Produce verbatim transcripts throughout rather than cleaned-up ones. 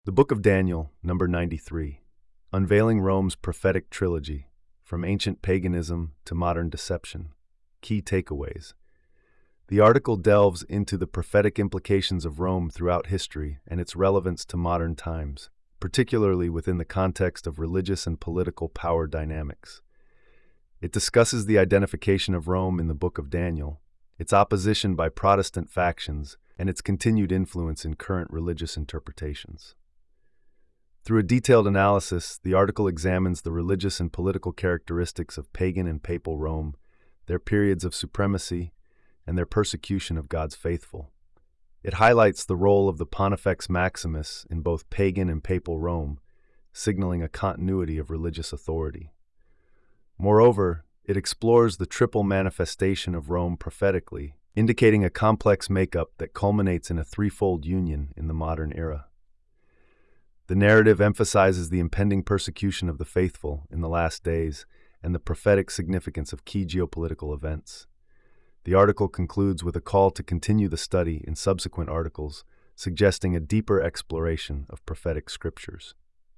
The Book of Daniel, number ninety-three, Unveiling Rome's Prophetic Trilogy, From Ancient Paganism to Modern Deception. Key Takeaways. The article delves into the prophetic implications of Rome throughout history and its relevance to modern times, particularly within the context of religious and political power dynamics. It discusses the identification of Rome in the Book of Daniel, its opposition by Protestant factions, and its continued influence in current religious interpretations. Through a detailed analysis, the article examines the religious and political characteristics of pagan and papal Rome, their periods of supremacy, and their persecution of God's faithful. It highlights the role of the Pontifex Maximus in both pagan and papal Rome, signaling a continuity of religious authority. Moreover, it explores the triple manifestation of Rome prophetically, indicating a complex makeup that culminates in a threefold union in the modern era. The narrative emphasizes the impending persecution of the faithful in the last days and the prophetic significance of key geopolitical events. The article concludes with a call to continue the study in subsequent articles, suggesting a deeper exploration of prophetic scriptures.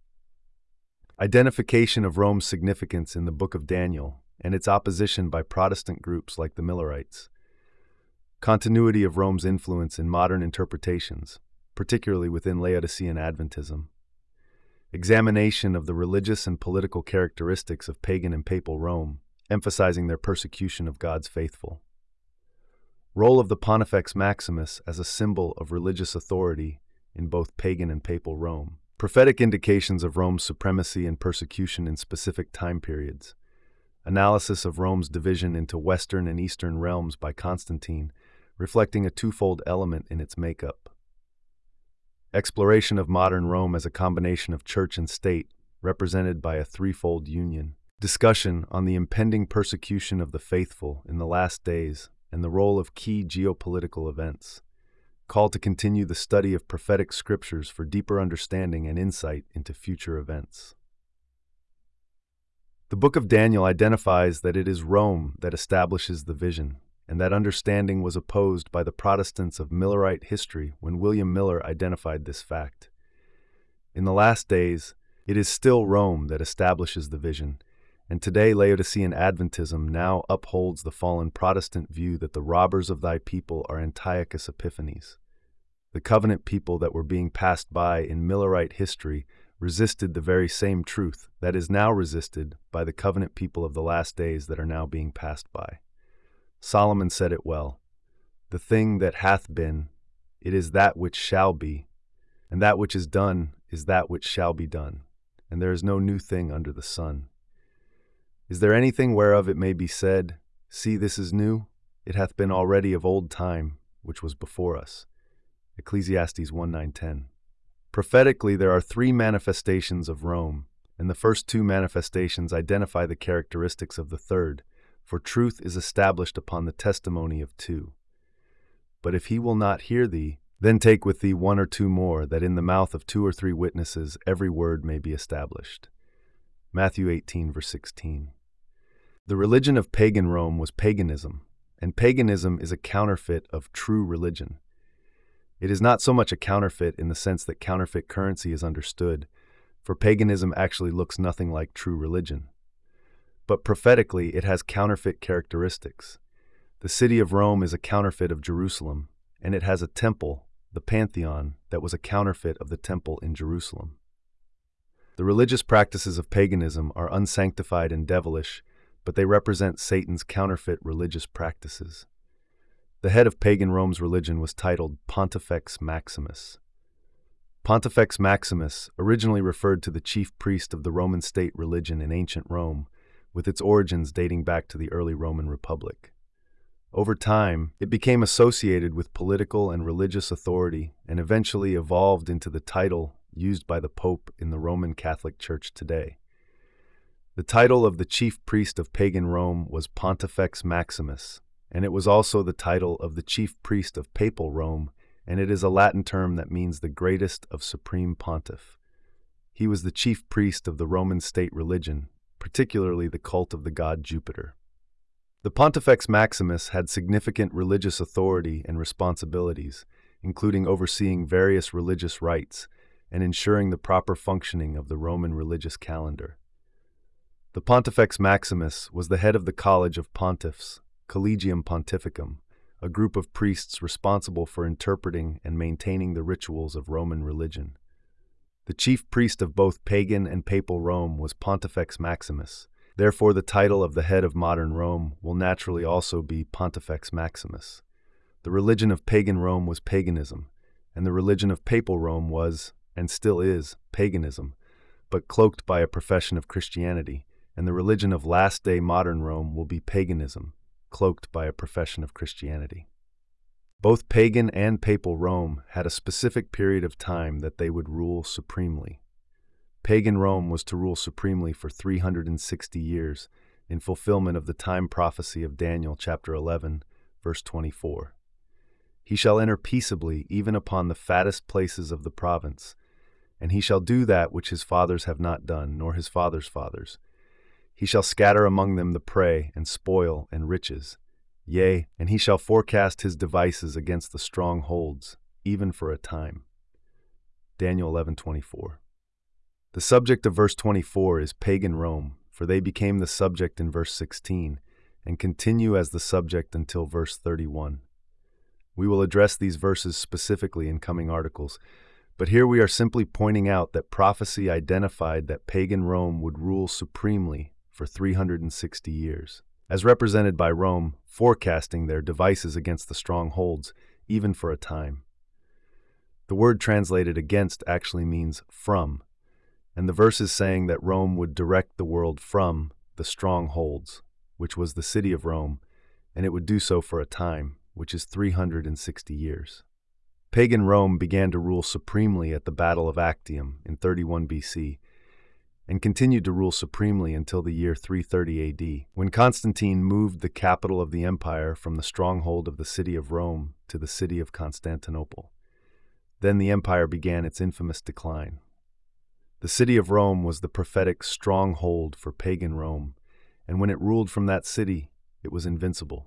Identification of Rome's significance in the Book of Daniel and its opposition by Protestant groups like the Millerites. Continuity of Rome's influence in modern interpretations, particularly within Laodicean Adventism. Examination of the religious and political characteristics of pagan and papal Rome, emphasizing their persecution of God's faithful. Role of the Pontifex Maximus as a symbol of religious authority in both pagan and papal Rome. Prophetic indications of Rome's supremacy and persecution in specific time periods. Analysis of Rome's division into Western and Eastern realms by Constantine, reflecting a twofold element in its makeup. Exploration of modern Rome as a combination of church and state, represented by a threefold union. Discussion on the impending persecution of the faithful in the last days and the role of key geopolitical events. Call to continue the study of prophetic scriptures for deeper understanding and insight into future events. The Book of Daniel identifies that it is Rome that establishes the vision, and that understanding was opposed by the Protestants of Millerite history when William Miller identified this fact. In the last days, it is still Rome that establishes the vision, and today Laodicean Adventism now upholds the fallen Protestant view that the robbers of thy people are Antiochus Epiphanes. The covenant people that were being passed by in Millerite history resisted the very same truth that is now resisted by the covenant people of the last days that are now being passed by. Solomon said it well, "The thing that hath been, it is that which shall be, and that which is done is that which shall be done, and there is no new thing under the sun. Is there anything whereof it may be said, See, this is new? It hath been already of old time, which was before us." Ecclesiastes one nine ten. Prophetically, there are three manifestations of Rome, and the first two manifestations identify the characteristics of the third, for truth is established upon the testimony of two. But if he will not hear thee, then take with thee one or two more, that in the mouth of two or three witnesses every word may be established. Matthew eighteen, verse sixteen. The religion of pagan Rome was paganism, and paganism is a counterfeit of true religion. It is not so much a counterfeit in the sense that counterfeit currency is understood, for paganism actually looks nothing like true religion. But prophetically, it has counterfeit characteristics. The city of Rome is a counterfeit of Jerusalem, and it has a temple, the Pantheon, that was a counterfeit of the temple in Jerusalem. The religious practices of paganism are unsanctified and devilish, but they represent Satan's counterfeit religious practices. The head of pagan Rome's religion was titled Pontifex Maximus. Pontifex Maximus originally referred to the chief priest of the Roman state religion in ancient Rome, with its origins dating back to the early Roman Republic. Over time, it became associated with political and religious authority and eventually evolved into the title used by the Pope in the Roman Catholic Church today. The title of the chief priest of pagan Rome was Pontifex Maximus, and it was also the title of the chief priest of papal Rome, and it is a Latin term that means the greatest of supreme pontiff. He was the chief priest of the Roman state religion, particularly the cult of the god Jupiter. The Pontifex Maximus had significant religious authority and responsibilities, including overseeing various religious rites and ensuring the proper functioning of the Roman religious calendar. The Pontifex Maximus was the head of the College of Pontiffs, Collegium Pontificum, a group of priests responsible for interpreting and maintaining the rituals of Roman religion. The chief priest of both pagan and papal Rome was Pontifex Maximus. Therefore, the title of the head of modern Rome will naturally also be Pontifex Maximus. The religion of pagan Rome was paganism, and the religion of papal Rome was, and still is, paganism, but cloaked by a profession of Christianity, and the religion of last-day modern Rome will be paganism, cloaked by a profession of Christianity. Both pagan and papal Rome had a specific period of time that they would rule supremely. Pagan Rome was to rule supremely for three hundred sixty years, in fulfillment of the time prophecy of Daniel chapter eleven, verse twenty-four. He shall enter peaceably even upon the fattest places of the province, and he shall do that which his fathers have not done, nor his fathers' fathers. He shall scatter among them the prey, and spoil, and riches. Yea, and he shall forecast his devices against the strongholds, even for a time. Daniel eleven twenty-four. The subject of verse twenty-four is pagan Rome, for they became the subject in verse sixteen, and continue as the subject until verse thirty-one. We will address these verses specifically in coming articles, but here we are simply pointing out that prophecy identified that pagan Rome would rule supremely for three hundred sixty years, as represented by Rome forecasting their devices against the strongholds, even for a time. The word translated against actually means from, and the verse is saying that Rome would direct the world from the strongholds, which was the city of Rome, and it would do so for a time, which is three hundred sixty years. Pagan Rome began to rule supremely at the Battle of Actium in thirty-one B C, and continued to rule supremely until the year three thirty A D, when Constantine moved the capital of the empire from the stronghold of the city of Rome to the city of Constantinople. Then the empire began its infamous decline. The city of Rome was the prophetic stronghold for pagan Rome, and when it ruled from that city, it was invincible.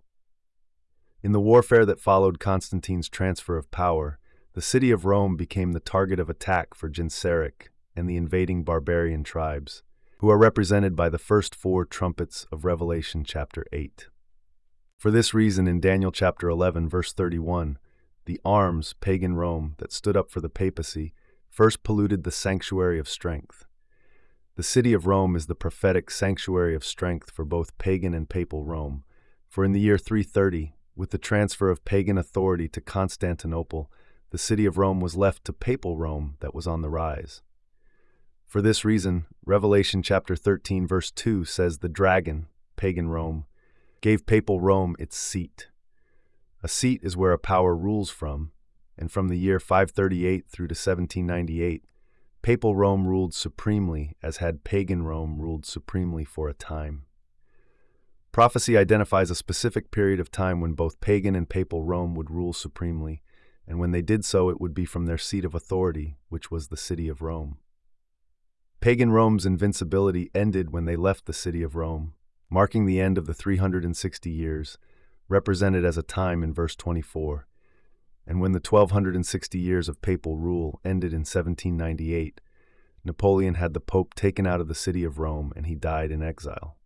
In the warfare that followed Constantine's transfer of power, the city of Rome became the target of attack for Genseric and the invading barbarian tribes, who are represented by the first four trumpets of Revelation chapter eight. For this reason, in Daniel chapter eleven, verse thirty-one, the arms, pagan Rome, that stood up for the papacy first polluted the sanctuary of strength. The city of Rome is the prophetic sanctuary of strength for both pagan and papal Rome, for in the year three thirty, with the transfer of pagan authority to Constantinople, the city of Rome was left to papal Rome that was on the rise. For this reason, Revelation chapter thirteen verse two says the dragon, pagan Rome, gave papal Rome its seat. A seat is where a power rules from, and from the year five thirty-eight through to seventeen ninety-eight, papal Rome ruled supremely as had pagan Rome ruled supremely for a time. Prophecy identifies a specific period of time when both pagan and papal Rome would rule supremely, and when they did so it would be from their seat of authority, which was the city of Rome. Pagan Rome's invincibility ended when they left the city of Rome, marking the end of the three hundred sixty years, represented as a time in verse twenty-four, and when the twelve sixty years of papal rule ended in seventeen ninety-eight, Napoleon had the Pope taken out of the city of Rome and he died in exile.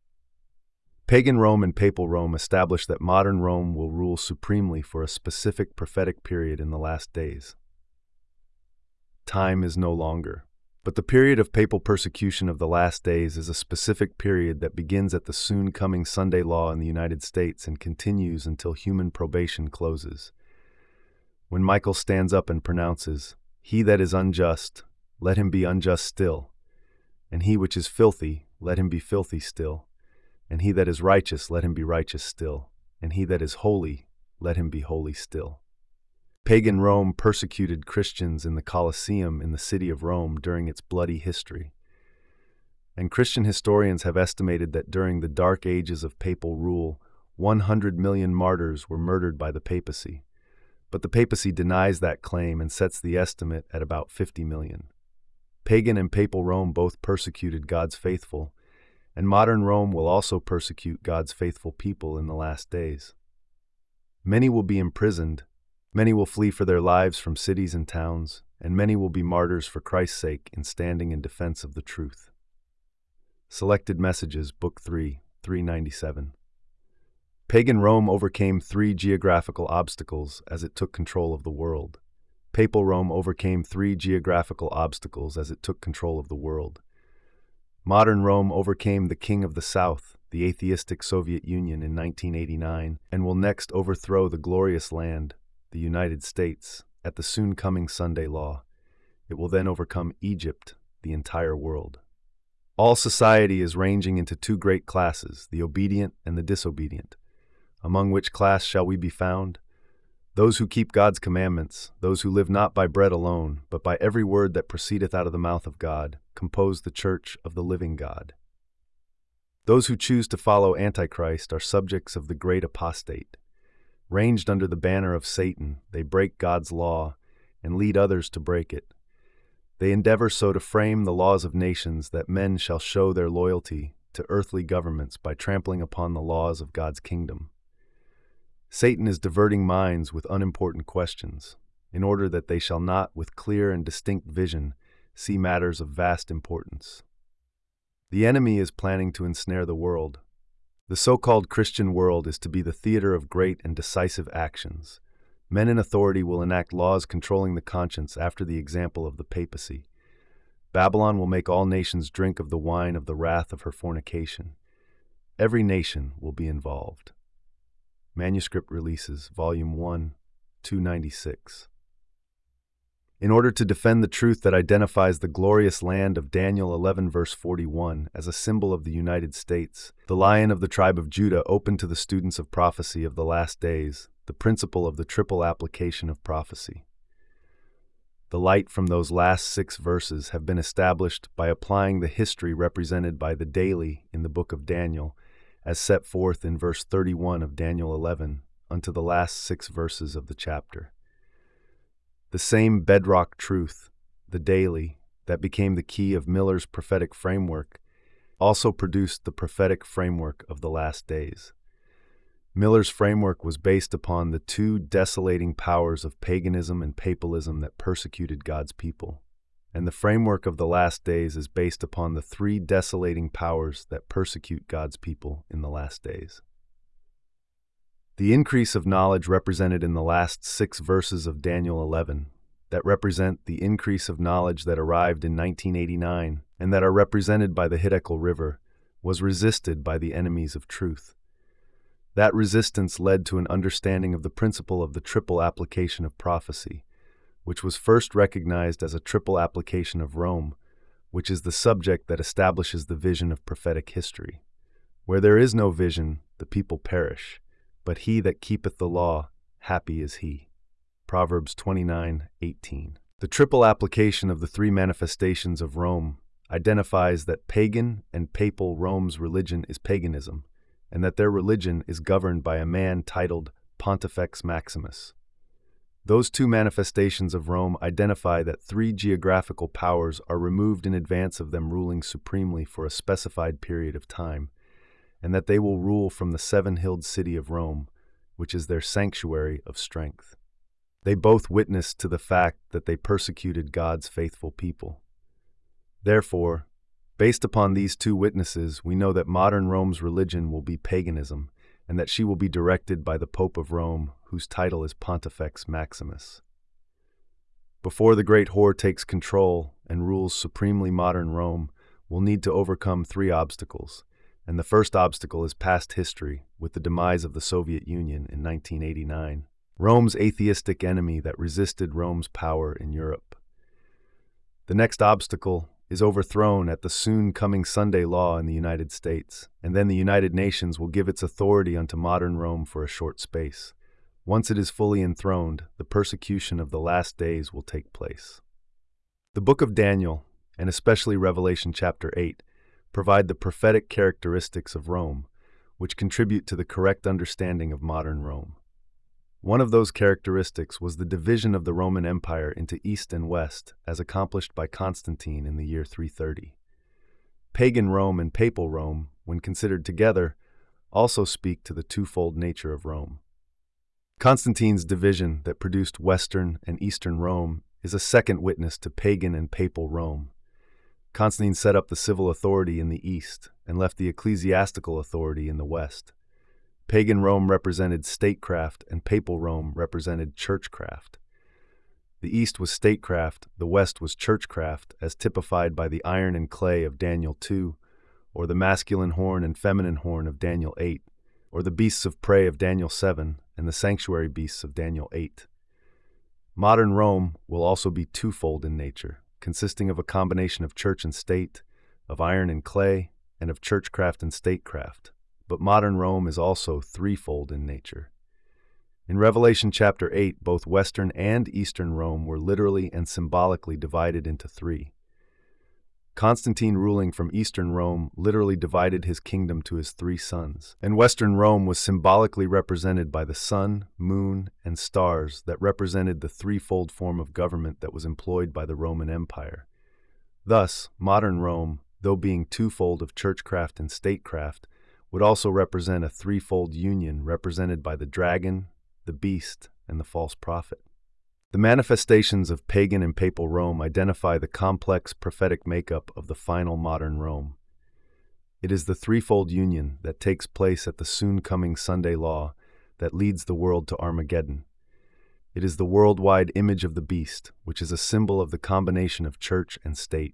Pagan Rome and papal Rome established that modern Rome will rule supremely for a specific prophetic period in the last days. Time is no longer, but the period of papal persecution of the last days is a specific period that begins at the soon-coming Sunday law in the United States and continues until human probation closes. When Michael stands up and pronounces, "He that is unjust, let him be unjust still, and he which is filthy, let him be filthy still, and he that is righteous, let him be righteous still, and he that is holy, let him be holy still." Pagan Rome persecuted Christians in the Colosseum in the city of Rome during its bloody history. And Christian historians have estimated that during the dark ages of papal rule, one hundred million martyrs were murdered by the papacy. But the papacy denies that claim and sets the estimate at about fifty million. Pagan and papal Rome both persecuted God's faithful, and modern Rome will also persecute God's faithful people in the last days. Many will be imprisoned, many will flee for their lives from cities and towns, and many will be martyrs for Christ's sake in standing in defense of the truth. Selected Messages, Book three, three ninety-seven. Pagan Rome overcame three geographical obstacles as it took control of the world. Papal Rome overcame three geographical obstacles as it took control of the world. Modern Rome overcame the King of the South, the atheistic Soviet Union, in nineteen eighty-nine, and will next overthrow the glorious land, the United States, at the soon-coming Sunday Law. It will then overcome Egypt, the entire world. All society is ranging into two great classes, the obedient and the disobedient. Among which class shall we be found? Those who keep God's commandments, those who live not by bread alone, but by every word that proceedeth out of the mouth of God, compose the church of the living God. Those who choose to follow Antichrist are subjects of the great apostate. Ranged under the banner of Satan, they break God's law and lead others to break it. They endeavor so to frame the laws of nations that men shall show their loyalty to earthly governments by trampling upon the laws of God's kingdom. Satan is diverting minds with unimportant questions, in order that they shall not, with clear and distinct vision, see matters of vast importance. The enemy is planning to ensnare the world. The so-called Christian world is to be the theater of great and decisive actions. Men in authority will enact laws controlling the conscience after the example of the papacy. Babylon will make all nations drink of the wine of the wrath of her fornication. Every nation will be involved. Manuscript Releases, Volume one, two ninety-six. In order to defend the truth that identifies the glorious land of Daniel eleven verse forty-one as a symbol of the United States, the Lion of the tribe of Judah opened to the students of prophecy of the last days the principle of the triple application of prophecy. The light from those last six verses have been established by applying the history represented by the daily in the book of Daniel, as set forth in verse thirty-one of Daniel eleven, unto the last six verses of the chapter. The same bedrock truth, the daily, that became the key of Miller's prophetic framework, also produced the prophetic framework of the last days. Miller's framework was based upon the two desolating powers of paganism and papalism that persecuted God's people, and the framework of the last days is based upon the three desolating powers that persecute God's people in the last days. The increase of knowledge represented in the last six verses of Daniel eleven, that represent the increase of knowledge that arrived in nineteen eighty-nine and that are represented by the Hiddekel River, was resisted by the enemies of truth. That resistance led to an understanding of the principle of the triple application of prophecy, which was first recognized as a triple application of Rome, which is the subject that establishes the vision of prophetic history. Where there is no vision, the people perish, but he that keepeth the law, happy is he. Proverbs twenty-nine eighteen. The triple application of the three manifestations of Rome identifies that pagan and papal Rome's religion is paganism, and that their religion is governed by a man titled Pontifex Maximus. Those two manifestations of Rome identify that three geographical powers are removed in advance of them ruling supremely for a specified period of time, and that they will rule from the seven-hilled city of Rome, which is their sanctuary of strength. They both witness to the fact that they persecuted God's faithful people. Therefore, based upon these two witnesses, we know that modern Rome's religion will be paganism, and that she will be directed by the Pope of Rome, whose title is Pontifex Maximus. Before the great whore takes control and rules supremely, modern Rome will need to overcome three obstacles, and the first obstacle is past history, with the demise of the Soviet Union in nineteen eighty-nine, Rome's atheistic enemy that resisted Rome's power in Europe. The next obstacle is overthrown at the soon-coming Sunday Law in the United States, and then the United Nations will give its authority unto modern Rome for a short space. Once it is fully enthroned, the persecution of the last days will take place. The book of Daniel, and especially Revelation chapter eight, provide the prophetic characteristics of Rome, which contribute to the correct understanding of modern Rome. One of those characteristics was the division of the Roman Empire into East and West, as accomplished by Constantine in the year three thirty. Pagan Rome and Papal Rome, when considered together, also speak to the twofold nature of Rome. Constantine's division that produced Western and Eastern Rome is a second witness to pagan and papal Rome. Constantine set up the civil authority in the east and left the ecclesiastical authority in the west. Pagan Rome represented statecraft and papal Rome represented churchcraft. The east was statecraft, the west was churchcraft, as typified by the iron and clay of Daniel two, or the masculine horn and feminine horn of Daniel eight, or the beasts of prey of Daniel seven and the sanctuary beasts of Daniel eight. Modern Rome will also be twofold in nature, consisting of a combination of church and state, of iron and clay, and of churchcraft and statecraft. But modern Rome is also threefold in nature. In Revelation chapter eight, both Western and Eastern Rome were literally and symbolically divided into three. Constantine, ruling from Eastern Rome, literally divided his kingdom to his three sons, and Western Rome was symbolically represented by the sun, moon, and stars that represented the threefold form of government that was employed by the Roman Empire. Thus, modern Rome, though being twofold of churchcraft and statecraft, would also represent a threefold union represented by the dragon, the beast, and the false prophet. The manifestations of pagan and papal Rome identify the complex prophetic makeup of the final modern Rome. It is the threefold union that takes place at the soon-coming Sunday law that leads the world to Armageddon. It is the worldwide image of the beast, which is a symbol of the combination of church and state.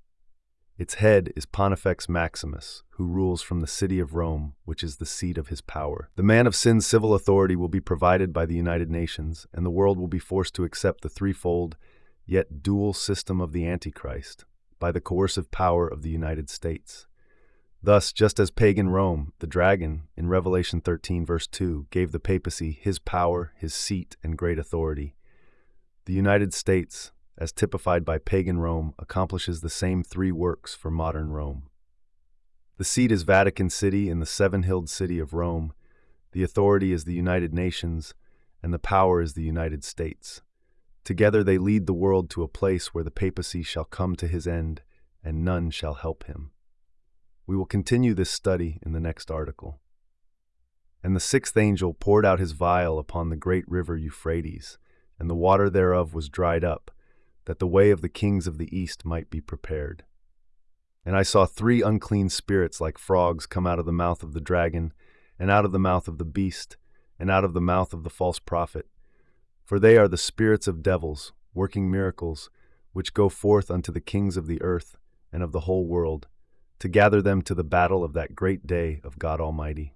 Its head is Pontifex Maximus, who rules from the city of Rome, which is the seat of his power. The man of sin's civil authority will be provided by the United Nations, and the world will be forced to accept the threefold, yet dual system of the Antichrist, by the coercive power of the United States. Thus, just as pagan Rome, the dragon, in Revelation thirteen verse two, gave the papacy his power, his seat, and great authority, the United States, as typified by pagan Rome, accomplishes the same three works for modern Rome. The seat is Vatican City in the seven-hilled city of Rome, the authority is the United Nations, and the power is the United States. Together they lead the world to a place where the papacy shall come to his end, and none shall help him. We will continue this study in the next article. And the sixth angel poured out his vial upon the great river Euphrates, and the water thereof was dried up, that the way of the kings of the east might be prepared. And I saw three unclean spirits like frogs come out of the mouth of the dragon, and out of the mouth of the beast, and out of the mouth of the false prophet. For they are the spirits of devils, working miracles, which go forth unto the kings of the earth and of the whole world, to gather them to the battle of that great day of God Almighty.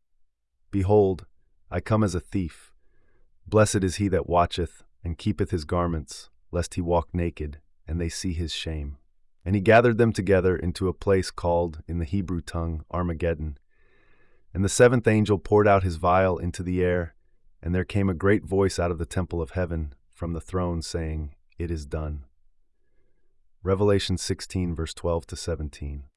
Behold, I come as a thief. Blessed is he that watcheth, and keepeth his garments, lest he walk naked, and they see his shame. And he gathered them together into a place called, in the Hebrew tongue, Armageddon. And the seventh angel poured out his vial into the air, and there came a great voice out of the temple of heaven, from the throne, saying, It is done. Revelation sixteen, verse twelve to seventeen.